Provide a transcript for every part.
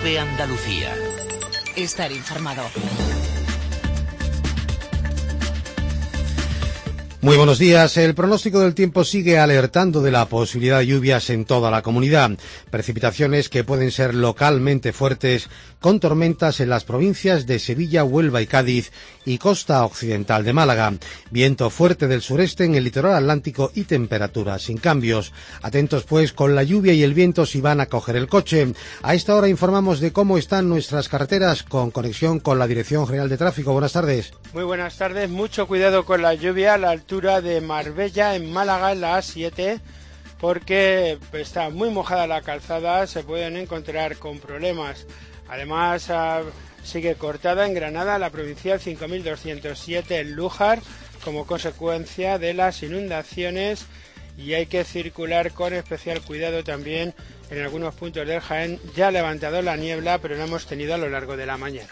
COPE Andalucía. Estar informado. Muy buenos días. El pronóstico del tiempo sigue alertando de la posibilidad de lluvias en toda la comunidad. Precipitaciones que pueden ser localmente fuertes, con tormentas en las provincias de Sevilla, Huelva y Cádiz y costa occidental de Málaga. Viento fuerte del sureste en el litoral atlántico y temperaturas sin cambios. Atentos pues con la lluvia y el viento si van a coger el coche. A esta hora informamos de cómo están nuestras carreteras con conexión con la Dirección General de Tráfico. Buenas tardes. Muy buenas tardes. Mucho cuidado con la lluvia a la altura de Marbella, en Málaga, en la A7, porque está muy mojada la calzada, se pueden encontrar con problemas. Además, sigue cortada en Granada la provincial 5207 en Lújar, como consecuencia de las inundaciones, y hay que circular con especial cuidado también en algunos puntos del Jaén. Ya ha levantado la niebla, pero la hemos tenido a lo largo de la mañana.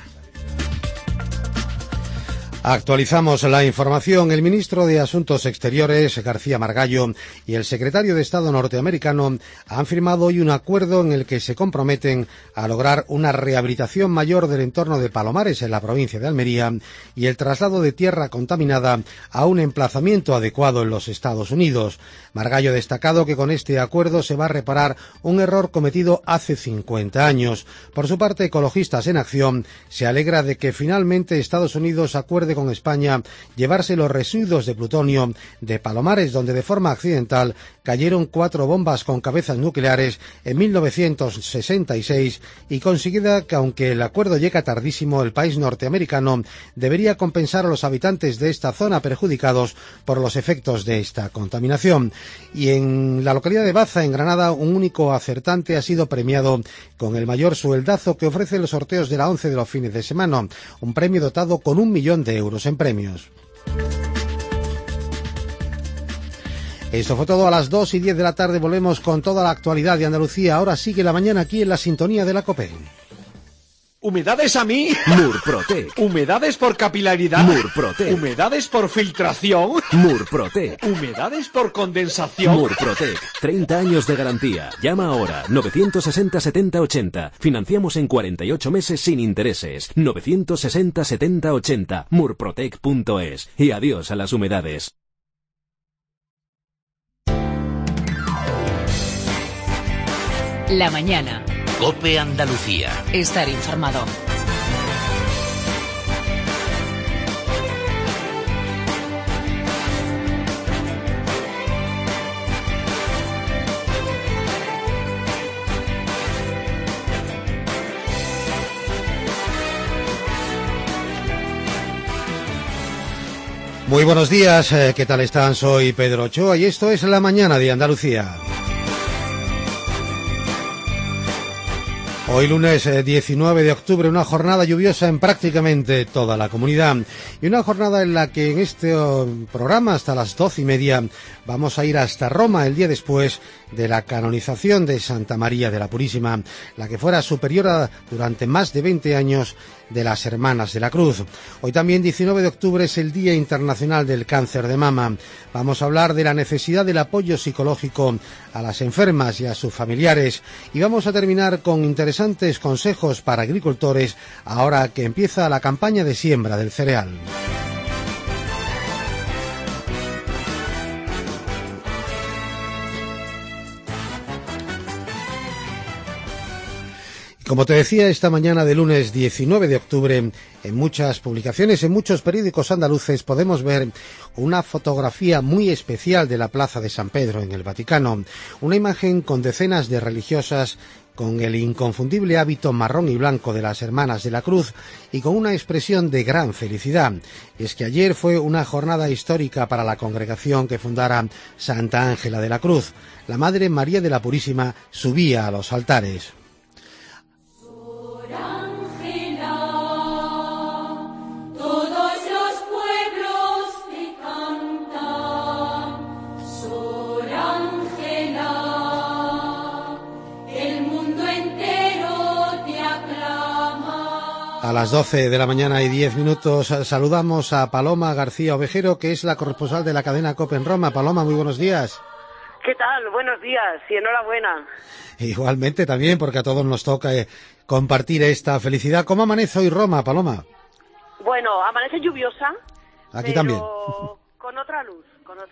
Actualizamos la información. El ministro de Asuntos Exteriores, García Margallo, y el secretario de Estado norteamericano han firmado hoy un acuerdo en el que se comprometen a lograr una rehabilitación mayor del entorno de Palomares en la provincia de Almería y el traslado de tierra contaminada a un emplazamiento adecuado en los Estados Unidos. Margallo ha destacado que con este acuerdo se va a reparar un error cometido hace 50 años. Por su parte, Ecologistas en Acción se alegra de que finalmente Estados Unidos acuerde con España llevarse los residuos de plutonio de Palomares, donde de forma accidental cayeron 4 bombas con cabezas nucleares en 1966, y conseguida que, aunque el acuerdo llega tardísimo, el país norteamericano debería compensar a los habitantes de esta zona perjudicados por los efectos de esta contaminación. Y en la localidad de Baza, en Granada, un único acertante ha sido premiado con el mayor sueldazo que ofrecen los sorteos de la 11 de los fines de semana, un premio dotado con 1 millón de euros en premios. Esto fue todo. A las 2:10 de la tarde volvemos con toda la actualidad de Andalucía. Ahora sigue la mañana aquí en la sintonía de la COPE. ¿Humedades a mí? Murprotec. ¿Humedades por capilaridad? Murprotec. ¿Humedades por filtración? Murprotec. ¿Humedades por condensación? Murprotec. 30 años de garantía. Llama ahora. 960 70 80. Financiamos en 48 meses sin intereses. 960 70 80. Murprotec.es. Y adiós a las humedades. La mañana. COPE Andalucía. Estar informado. Muy buenos días, ¿qué tal están? Soy Pedro Ochoa y esto es La Mañana de Andalucía. Hoy lunes 19 de octubre, una jornada lluviosa en prácticamente toda la comunidad y una jornada en la que en este programa hasta las 12:30 vamos a ir hasta Roma el día después de la canonización de Santa María de la Purísima, la que fuera superiora durante más de 20 años de las Hermanas de la Cruz. Hoy también 19 de octubre es el Día Internacional del Cáncer de Mama. Vamos a hablar de la necesidad del apoyo psicológico a las enfermas y a sus familiares y vamos a terminar con interesantes consejos para agricultores ahora que empieza la campaña de siembra del cereal. Como te decía, esta mañana de lunes 19 de octubre, en muchas publicaciones, en muchos periódicos andaluces, podemos ver una fotografía muy especial de la Plaza de San Pedro en el Vaticano. Una imagen con decenas de religiosas con el inconfundible hábito marrón y blanco de las Hermanas de la Cruz y con una expresión de gran felicidad. Y es que ayer fue una jornada histórica para la congregación que fundara Santa Ángela de la Cruz. La Madre María de la Purísima subía a los altares. A las 12 de la mañana y 10 minutos saludamos a Paloma García Ovejero, que es la corresponsal de la cadena COPE en Roma. Paloma, muy buenos días. ¿Qué tal? Buenos días y enhorabuena. Igualmente también, porque a todos nos toca compartir esta felicidad. ¿Cómo amanece hoy Roma, Paloma? Bueno, amanece lluviosa, Aquí pero también. con otra luz.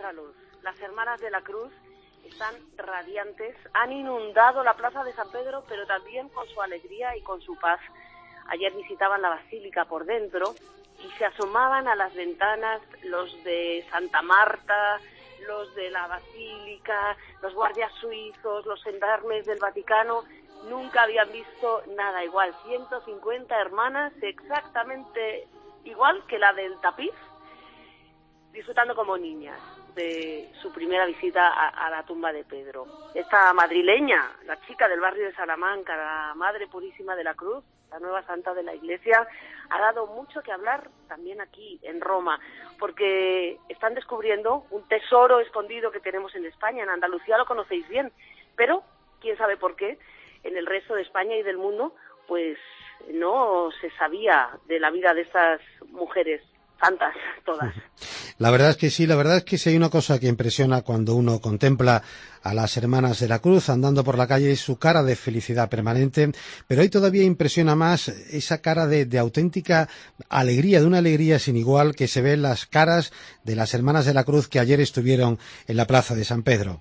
Las hermanas de la Cruz están radiantes, han inundado la plaza de San Pedro, pero también con su alegría y con su paz. Ayer visitaban la basílica por dentro y se asomaban a las ventanas los de Santa Marta, los de la basílica, los guardias suizos, los gendarmes del Vaticano. Nunca habían visto nada igual. 150 hermanas exactamente igual que la del tapiz, disfrutando como niñas de su primera visita a la tumba de Pedro. Esta madrileña, la chica del barrio de Salamanca, la Madre Purísima de la Cruz, la nueva santa de la Iglesia, ha dado mucho que hablar también aquí en Roma, porque están descubriendo un tesoro escondido que tenemos en España. En Andalucía lo conocéis bien, pero quién sabe por qué en el resto de España y del mundo pues no se sabía de la vida de estas mujeres santas todas. La verdad es que sí, si hay una cosa que impresiona cuando uno contempla a las hermanas de la Cruz andando por la calle es su cara de felicidad permanente, pero hoy todavía impresiona más esa cara de auténtica alegría, de una alegría sin igual que se ve en las caras de las hermanas de la Cruz que ayer estuvieron en la plaza de San Pedro.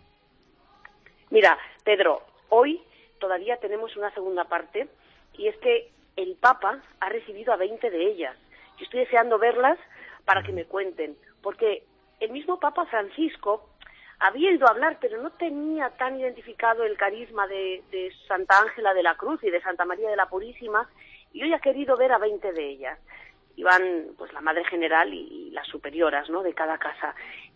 Mira, Pedro, hoy todavía tenemos una segunda parte y es que el Papa ha recibido a 20 de ellas. Yo estoy deseando verlas para que me cuenten, porque el mismo Papa Francisco había ido a hablar, pero no tenía tan identificado el carisma de Santa Ángela de la Cruz y de Santa María de la Purísima, y hoy ha querido ver a 20 de ellas. Iban pues la Madre General y las superioras, ¿no?, de cada casa.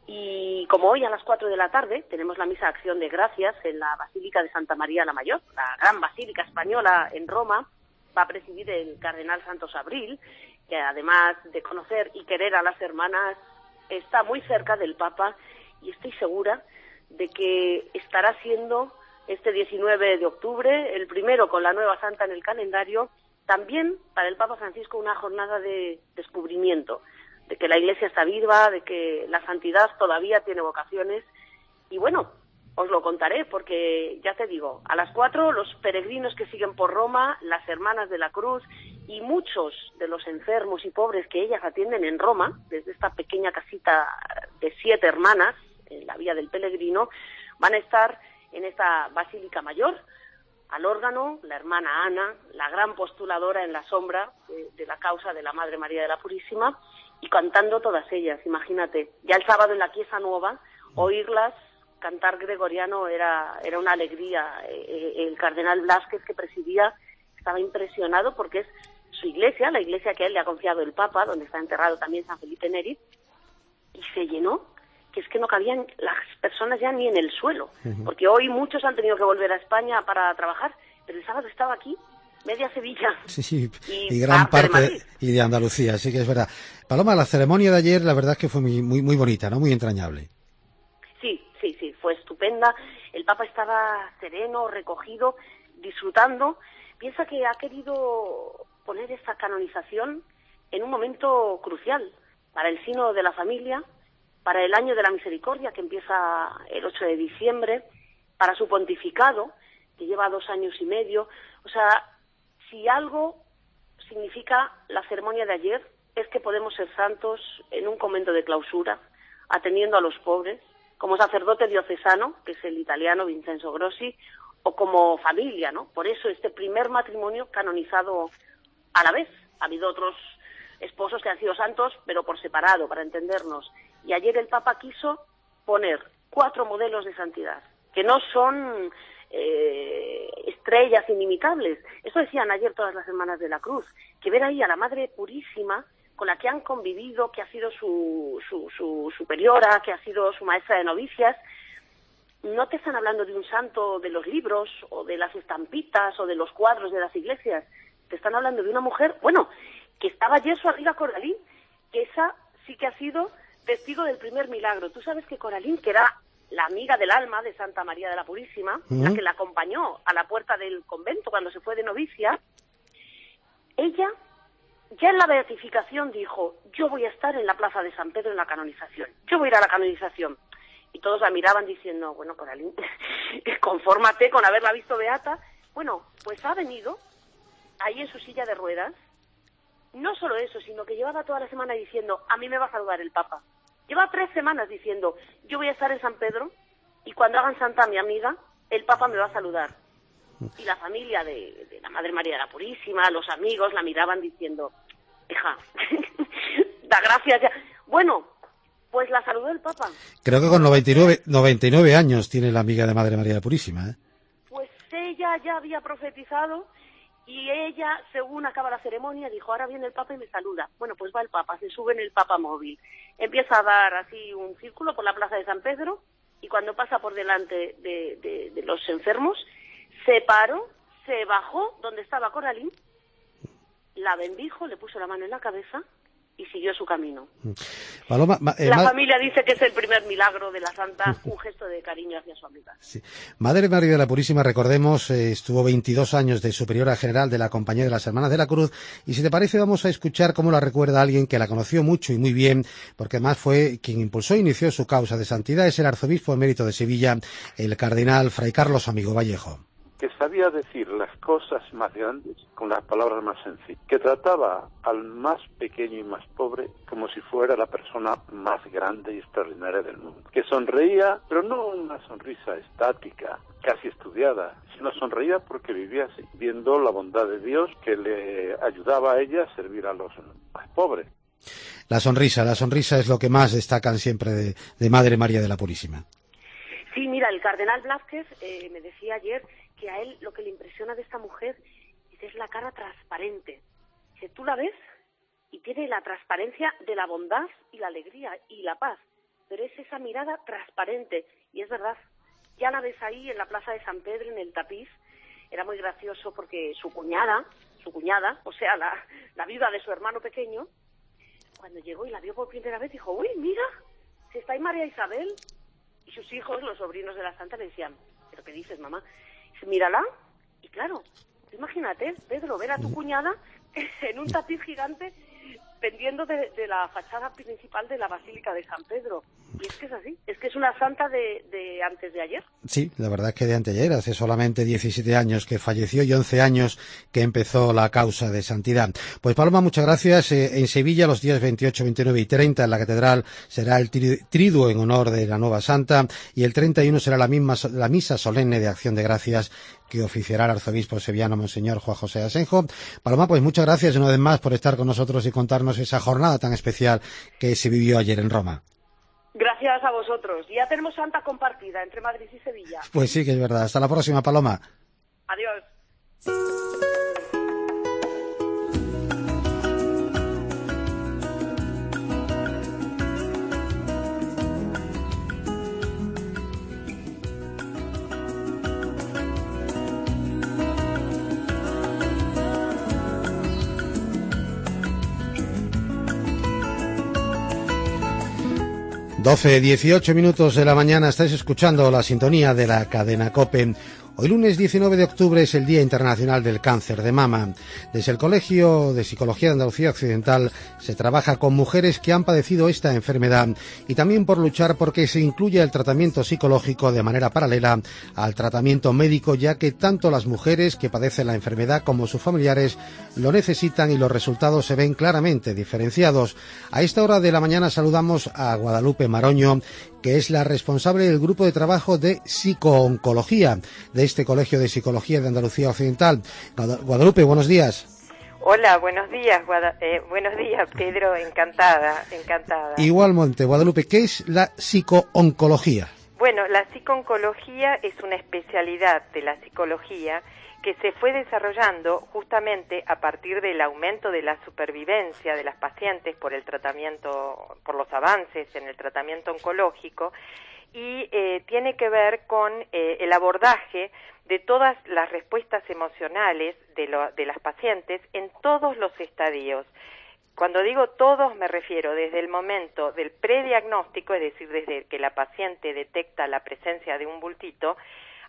Y como hoy a las 4 de la tarde tenemos la misa de Acción de Gracias en la Basílica de Santa María la Mayor, la gran basílica española en Roma, va a presidir el cardenal Santos Abril, que además de conocer y querer a las hermanas, está muy cerca del Papa, y estoy segura de que estará siendo este 19 de octubre, el primero con la nueva santa en el calendario, también para el Papa Francisco una jornada de descubrimiento, de que la Iglesia está viva, de que la santidad todavía tiene vocaciones, y bueno, os lo contaré porque, ya te digo, a las 4 los peregrinos que siguen por Roma, las hermanas de la Cruz y muchos de los enfermos y pobres que ellas atienden en Roma, desde esta pequeña casita de 7 hermanas, en la Vía del Pellegrino, van a estar en esta Basílica Mayor, al órgano, la hermana Ana, la gran postuladora en la sombra de la causa de la Madre María de la Purísima, y cantando todas ellas, imagínate. Ya el sábado en la Chiesa Nuova, oírlas cantar gregoriano era una alegría. El cardenal Blázquez, que presidía, estaba impresionado porque es su iglesia, la iglesia que a él le ha confiado el Papa, donde está enterrado también San Felipe Neri, y se llenó, que es que no cabían las personas ya ni en el suelo, porque hoy muchos han tenido que volver a España para trabajar, pero el sábado estaba aquí, media Sevilla. Sí, y gran parte y de Andalucía, sí que es verdad. Paloma, la ceremonia de ayer la verdad es que fue muy bonita, ¿no? Muy entrañable. Sí, fue estupenda. El Papa estaba sereno, recogido, disfrutando. Piensa que ha querido poner esta canonización en un momento crucial para el Sínodo de la Familia, para el Año de la Misericordia, que empieza el 8 de diciembre, para su pontificado, que lleva 2 años y medio. O sea, si algo significa la ceremonia de ayer, es que podemos ser santos en un convento de clausura, atendiendo a los pobres, como sacerdote diocesano, que es el italiano Vincenzo Grossi, o como familia, ¿no? Por eso este primer matrimonio canonizado a la vez. Ha habido otros esposos que han sido santos, pero por separado, para entendernos. Y ayer el Papa quiso poner 4 modelos de santidad, que no son estrellas inimitables. Eso decían ayer todas las hermanas de la Cruz, que ver ahí a la Madre Purísima, con la que han convivido, que ha sido su superiora, que ha sido su maestra de novicias, no te están hablando de un santo de los libros, o de las estampitas, o de los cuadros de las iglesias. Te están hablando de una mujer, bueno, que estaba ayer su amiga Coralín, que esa sí que ha sido testigo del primer milagro. Tú sabes que Coralín, que era la amiga del alma de Santa María de la Purísima, la que la acompañó a la puerta del convento cuando se fue de novicia, ella ya en la beatificación dijo: yo voy a estar en la plaza de San Pedro en la canonización, yo voy a ir a la canonización. y todos la miraban diciendo, bueno, Coralín, confórmate con haberla visto beata. Bueno, pues ha venido ahí en su silla de ruedas. No solo eso, sino que llevaba toda la semana diciendo, a mí me va a saludar el Papa. Lleva 3 semanas diciendo, yo voy a estar en San Pedro y cuando hagan santa a mi amiga, el Papa me va a saludar. Y la familia de la Madre María de la Purísima, los amigos, la miraban diciendo, hija, da gracias ya. Bueno, pues la saludó el Papa. Creo que con 99 años tiene la amiga de Madre María de la Purísima, ¿eh? Pues ella ya había profetizado y ella, según acaba la ceremonia, dijo, ahora viene el Papa y me saluda. Bueno, pues va el Papa, se sube en el Papa móvil. Empieza a dar así un círculo por la plaza de San Pedro y cuando pasa por delante de los enfermos, se paró, se bajó donde estaba Coralín, la bendijo, le puso la mano en la cabeza y siguió su camino. Paloma, la familia dice que es el primer milagro de la santa, un gesto de cariño hacia su amiga. Sí. Madre María de la Purísima, recordemos, estuvo 22 años de superiora general de la Compañía de las Hermanas de la Cruz, y si te parece vamos a escuchar cómo la recuerda alguien que la conoció mucho y muy bien, porque además fue quien impulsó e inició su causa de santidad, es el arzobispo emérito de Sevilla, el cardenal Fray Carlos Amigo Vallejo. Que sabía decir las cosas más grandes con las palabras más sencillas, que trataba al más pequeño y más pobre como si fuera la persona más grande y extraordinaria del mundo, que sonreía, pero no una sonrisa estática, casi estudiada, sino sonreía porque vivía así, viendo la bondad de Dios que le ayudaba a ella a servir a los más pobres. La sonrisa es lo que más destacan siempre de Madre María de la Purísima. Sí, mira, el cardenal Blázquez me decía ayer que a él lo que le impresiona de esta mujer es la cara transparente. Que tú la ves y tiene la transparencia de la bondad y la alegría y la paz, pero es esa mirada transparente, y es verdad, ya la ves ahí en la plaza de San Pedro, en el tapiz. Era muy gracioso porque su cuñada, o sea, la viuda de su hermano pequeño, cuando llegó y la vio por primera vez, dijo, uy, mira, si está ahí María Isabel. Y sus hijos, los sobrinos de la santa, le decían, ¿pero qué dices, mamá? Dice, mírala. Y claro, imagínate, Pedro, ver a tu cuñada en un tapiz gigante pendiendo de la fachada principal de la Basílica de San Pedro. Y es que es así, es que es una santa de antes de ayer. Sí, la verdad es que de anteayer, hace solamente 17 años que falleció y 11 años que empezó la causa de santidad. Pues Paloma, muchas gracias. En Sevilla, los días 28, 29 y 30, en la Catedral será el triduo en honor de la nueva santa, y el 31 será la misa solemne de Acción de Gracias que oficiará el arzobispo sevillano Monseñor Juan José Asenjo. Paloma, pues muchas gracias una vez más por estar con nosotros y contarnos esa jornada tan especial que se vivió ayer en Roma. Gracias a vosotros. Ya tenemos santa compartida entre Madrid y Sevilla. Pues sí que es verdad. Hasta la próxima, Paloma. Adiós. 12:18 minutos de la mañana, estáis escuchando la sintonía de la cadena COPE. Hoy lunes 19 de octubre es el Día Internacional del Cáncer de Mama. Desde el Colegio de Psicología de Andalucía Occidental se trabaja con mujeres que han padecido esta enfermedad y también por luchar porque se incluya el tratamiento psicológico de manera paralela al tratamiento médico, ya que tanto las mujeres que padecen la enfermedad como sus familiares lo necesitan y los resultados se ven claramente diferenciados. A esta hora de la mañana saludamos a Guadalupe Maroño, que es la responsable del grupo de trabajo de psicooncología de este Colegio de Psicología de Andalucía Occidental. Guadalupe, buenos días. Hola, buenos días, buenos días, Pedro, encantada. Igualmente, Guadalupe, ¿qué es la psicooncología? Bueno, la psicooncología es una especialidad de la psicología que se fue desarrollando justamente a partir del aumento de la supervivencia de las pacientes por el tratamiento, por los avances en el tratamiento oncológico, y tiene que ver con el abordaje de todas las respuestas emocionales de las pacientes en todos los estadios. Cuando digo todos me refiero desde el momento del prediagnóstico, es decir, desde que la paciente detecta la presencia de un bultito,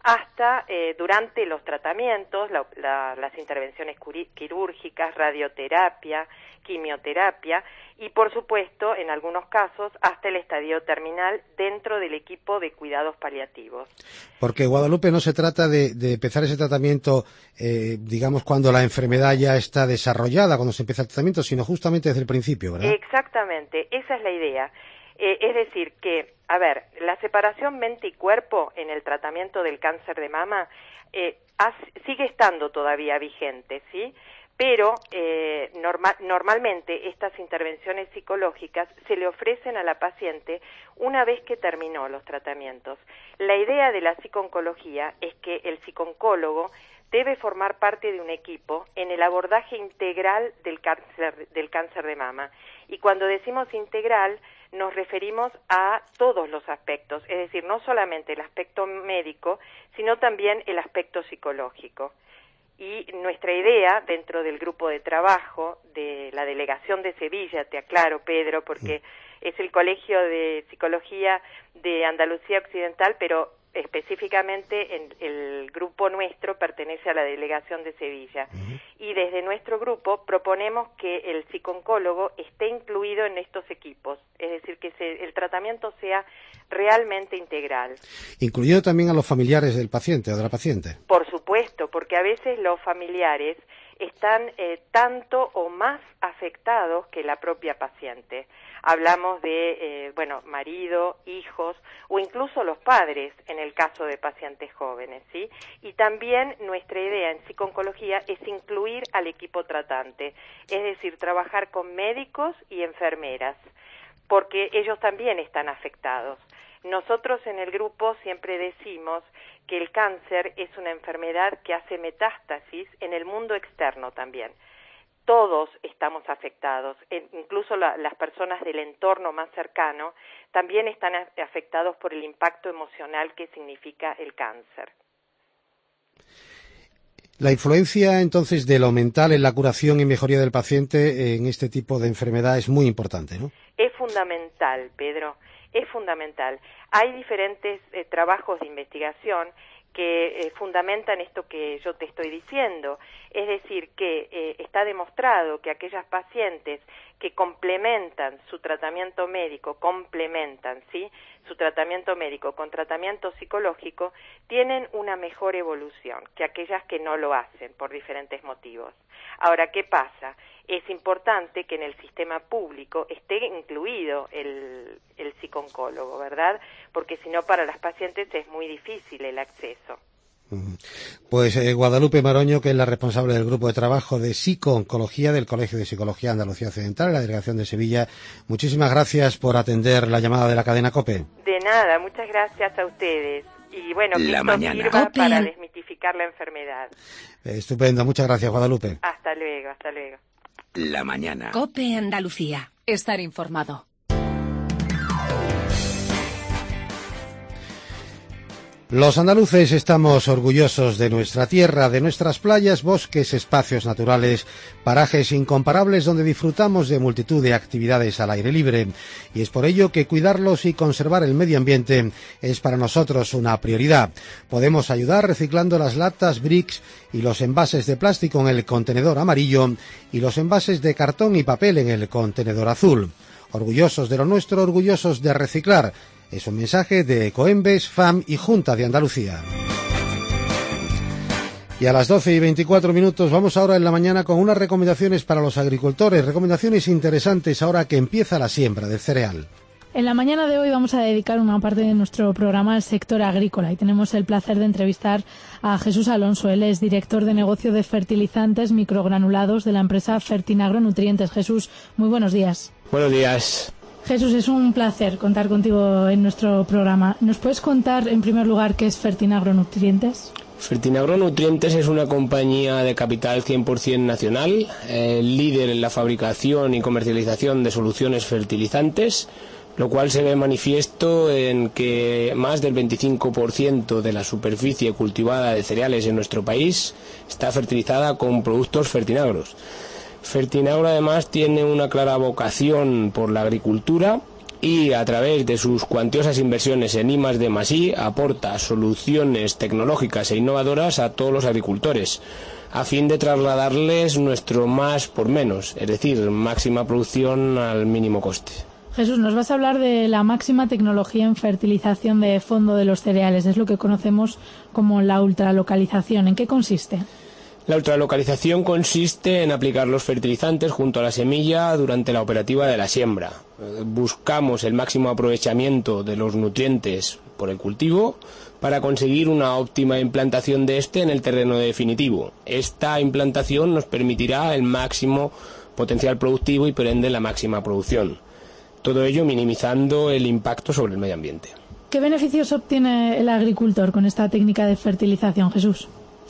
hasta durante los tratamientos, las intervenciones quirúrgicas, radioterapia, quimioterapia y, por supuesto, en algunos casos, hasta el estadio terminal dentro del equipo de cuidados paliativos. Porque, Guadalupe, no se trata de empezar ese tratamiento, digamos, cuando la enfermedad ya está desarrollada, cuando se empieza el tratamiento, sino justamente desde el principio, ¿verdad? Exactamente, esa es la idea. Es decir, que, a ver, la separación mente y cuerpo en el tratamiento del cáncer de mama sigue estando todavía vigente, ¿sí? Pero normalmente estas intervenciones psicológicas se le ofrecen a la paciente una vez que terminó los tratamientos. La idea de la psicooncología es que el psicooncólogo debe formar parte de un equipo en el abordaje integral del cáncer de mama. Y cuando decimos integral, nos referimos a todos los aspectos, es decir, no solamente el aspecto médico, sino también el aspecto psicológico. Y nuestra idea, dentro del grupo de trabajo de la Delegación de Sevilla, te aclaro, Pedro, porque es el Colegio de Psicología de Andalucía Occidental, pero específicamente el grupo nuestro pertenece a la Delegación de Sevilla. Y desde nuestro grupo proponemos que el psicooncólogo esté incluido en estos equipos, es decir, que el tratamiento sea realmente integral. Incluyendo también a los familiares del paciente o de la paciente. Por supuesto, porque a veces los familiares están tanto o más afectados que la propia paciente. Hablamos de, marido, hijos o incluso los padres en el caso de pacientes jóvenes, ¿sí? Y también nuestra idea en psicooncología es incluir al equipo tratante, es decir, trabajar con médicos y enfermeras, porque ellos también están afectados. Nosotros en el grupo siempre decimos que el cáncer es una enfermedad que hace metástasis en el mundo externo también. Todos estamos afectados, incluso las personas del entorno más cercano también están afectados por el impacto emocional que significa el cáncer. La influencia entonces de lo mental en la curación y mejoría del paciente en este tipo de enfermedad es muy importante, ¿no? Es fundamental, Pedro, es fundamental. Hay diferentes trabajos de investigación que fundamentan esto que yo te estoy diciendo. Es decir, que está demostrado que aquellas pacientes que complementan su tratamiento médico, su tratamiento médico con tratamiento psicológico, tienen una mejor evolución que aquellas que no lo hacen por diferentes motivos. Ahora, ¿qué pasa? Es importante que en el sistema público esté incluido el psicooncólogo, ¿verdad? Porque si no, para las pacientes es muy difícil el acceso. Pues Guadalupe Maroño, que es la responsable del grupo de trabajo de psicooncología del Colegio de Psicología de Andalucía Occidental, en la Delegación de Sevilla, muchísimas gracias por atender la llamada de la cadena COPE. De nada, muchas gracias a ustedes. Y bueno, que esto sirva para desmitificar la enfermedad. Estupendo, muchas gracias, Guadalupe. Hasta luego, hasta luego. La mañana. COPE Andalucía. Estar informado. Los andaluces estamos orgullosos de nuestra tierra, de nuestras playas, bosques, espacios naturales, parajes incomparables donde disfrutamos de multitud de actividades al aire libre. Y es por ello que cuidarlos y conservar el medio ambiente es para nosotros una prioridad. Podemos ayudar reciclando las latas, bricks y los envases de plástico en el contenedor amarillo y los envases de cartón y papel en el contenedor azul. Orgullosos de lo nuestro, orgullosos de reciclar. Es un mensaje de Ecoembes, FAM y Junta de Andalucía. Y a las 12:24 vamos ahora en la mañana con unas recomendaciones para los agricultores, recomendaciones interesantes ahora que empieza la siembra del cereal. En la mañana de hoy vamos a dedicar una parte de nuestro programa al sector agrícola y tenemos el placer de entrevistar a Jesús Alonso. Él es director de negocio de fertilizantes microgranulados de la empresa Fertinagro Nutrientes. Jesús, muy buenos días. Buenos días. Jesús, es un placer contar contigo en nuestro programa. ¿Nos puedes contar, en primer lugar, qué es Fertinagro Nutrientes? Fertinagro Nutrientes es una compañía de capital 100% nacional, líder en la fabricación y comercialización de soluciones fertilizantes, lo cual se ve manifiesto en que más del 25% de la superficie cultivada de cereales en nuestro país está fertilizada con productos Fertinagros. Fertinagro además tiene una clara vocación por la agricultura y a través de sus cuantiosas inversiones en I+D+I aporta soluciones tecnológicas e innovadoras a todos los agricultores, a fin de trasladarles nuestro más por menos, es decir, máxima producción al mínimo coste. Jesús, nos vas a hablar de la máxima tecnología en fertilización de fondo de los cereales. Es lo que conocemos como la ultralocalización. ¿En qué consiste? La ultralocalización consiste en aplicar los fertilizantes junto a la semilla durante la operativa de la siembra. Buscamos el máximo aprovechamiento de los nutrientes por el cultivo para conseguir una óptima implantación de este en el terreno definitivo. Esta implantación nos permitirá el máximo potencial productivo y por ende la máxima producción. Todo ello minimizando el impacto sobre el medio ambiente. ¿Qué beneficios obtiene el agricultor con esta técnica de fertilización, Jesús?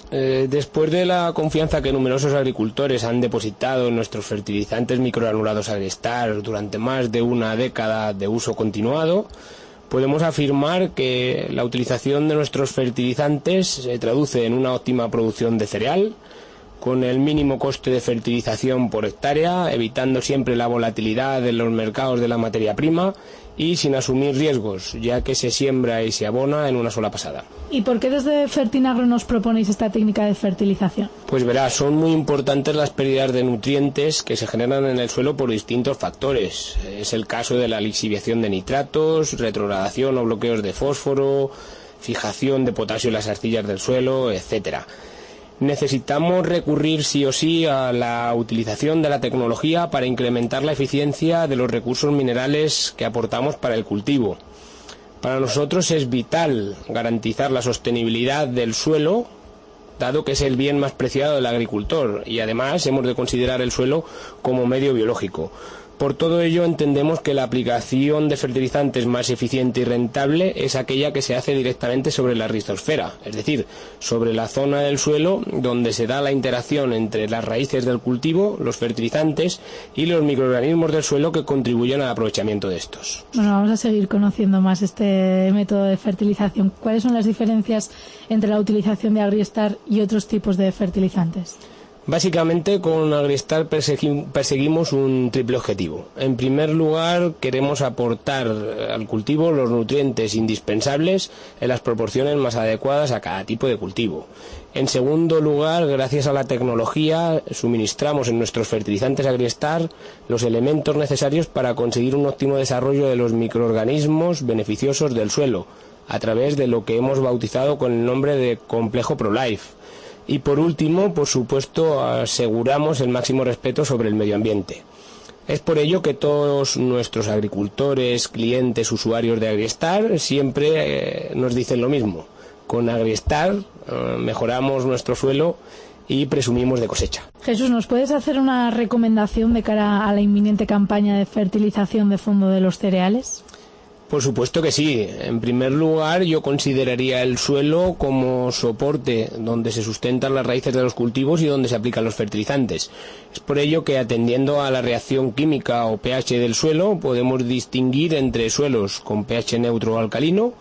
Después de la confianza que numerosos agricultores han depositado en nuestros fertilizantes microgranulados Agristar durante más de una década de uso continuado, podemos afirmar que la utilización de nuestros fertilizantes se traduce en una óptima producción de cereal, con el mínimo coste de fertilización por hectárea, evitando siempre la volatilidad de los mercados de la materia prima y sin asumir riesgos, ya que se siembra y se abona en una sola pasada. ¿Y por qué desde Fertinagro nos proponéis esta técnica de fertilización? Pues verás, son muy importantes las pérdidas de nutrientes que se generan en el suelo por distintos factores. Es el caso de la lixiviación de nitratos, retrogradación o bloqueos de fósforo, fijación de potasio en las arcillas del suelo, etcétera. Necesitamos recurrir sí o sí a la utilización de la tecnología para incrementar la eficiencia de los recursos minerales que aportamos para el cultivo. Para nosotros es vital garantizar la sostenibilidad del suelo, dado que es el bien más preciado del agricultor, y además hemos de considerar el suelo como medio biológico. Por todo ello entendemos que la aplicación de fertilizantes más eficiente y rentable es aquella que se hace directamente sobre la rizosfera, es decir, sobre la zona del suelo donde se da la interacción entre las raíces del cultivo, los fertilizantes y los microorganismos del suelo que contribuyen al aprovechamiento de estos. Bueno, vamos a seguir conociendo más este método de fertilización. ¿Cuáles son las diferencias entre la utilización de Agristar y otros tipos de fertilizantes? Básicamente con Agristar perseguimos un triple objetivo. En primer lugar, queremos aportar al cultivo los nutrientes indispensables en las proporciones más adecuadas a cada tipo de cultivo. En segundo lugar, gracias a la tecnología, suministramos en nuestros fertilizantes Agristar los elementos necesarios para conseguir un óptimo desarrollo de los microorganismos beneficiosos del suelo, a través de lo que hemos bautizado con el nombre de complejo ProLife. Y por último, por supuesto, aseguramos el máximo respeto sobre el medio ambiente. Es por ello que todos nuestros agricultores, clientes, usuarios de Agristar siempre nos dicen lo mismo. Con Agristar mejoramos nuestro suelo y presumimos de cosecha. Jesús, ¿nos puedes hacer una recomendación de cara a la inminente campaña de fertilización de fondo de los cereales? Por supuesto que sí. En primer lugar, yo consideraría el suelo como soporte donde se sustentan las raíces de los cultivos y donde se aplican los fertilizantes. Es por ello que, atendiendo a la reacción química o pH del suelo, podemos distinguir entre suelos con pH neutro o alcalino,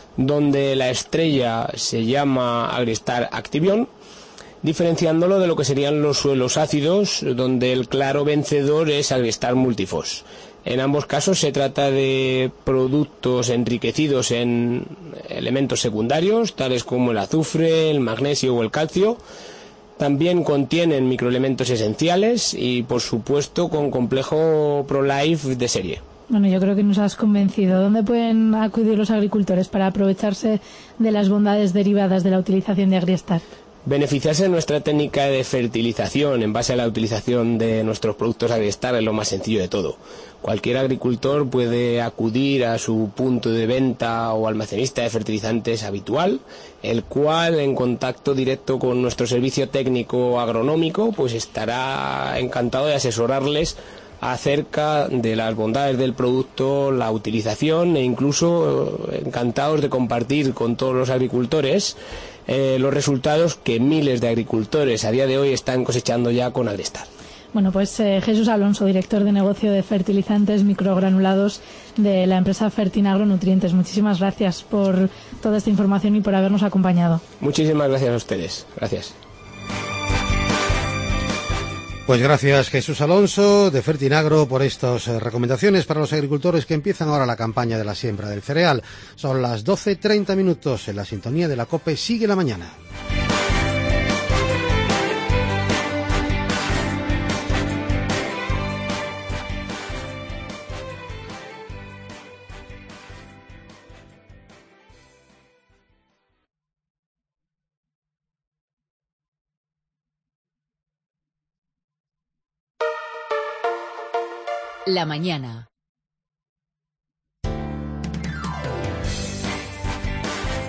donde la estrella se llama Agristar Activion, diferenciándolo de lo que serían los suelos ácidos, donde el claro vencedor es Agristar Multifos. En ambos casos se trata de productos enriquecidos en elementos secundarios, tales como el azufre, el magnesio o el calcio. También contienen microelementos esenciales y, por supuesto, con complejo ProLife de serie. Bueno, yo creo que nos has convencido. ¿Dónde pueden acudir los agricultores para aprovecharse de las bondades derivadas de la utilización de Agristar? Beneficiarse de nuestra técnica de fertilización en base a la utilización de nuestros productos Agristar es lo más sencillo de todo. Cualquier agricultor puede acudir a su punto de venta o almacenista de fertilizantes habitual, el cual, en contacto directo con nuestro servicio técnico agronómico, pues estará encantado de asesorarles acerca de las bondades del producto, la utilización e incluso encantados de compartir con todos los agricultores los resultados que miles de agricultores a día de hoy están cosechando ya con Agristar. Bueno, pues Jesús Alonso, director de negocio de fertilizantes microgranulados de la empresa Fertinagro Nutrientes. Muchísimas gracias por toda esta información y por habernos acompañado. Muchísimas gracias a ustedes. Gracias. Pues gracias Jesús Alonso de Fertinagro por estas recomendaciones para los agricultores que empiezan ahora la campaña de la siembra del cereal. Son las 12:30 minutos en la sintonía de la COPE. Sigue la mañana. La mañana.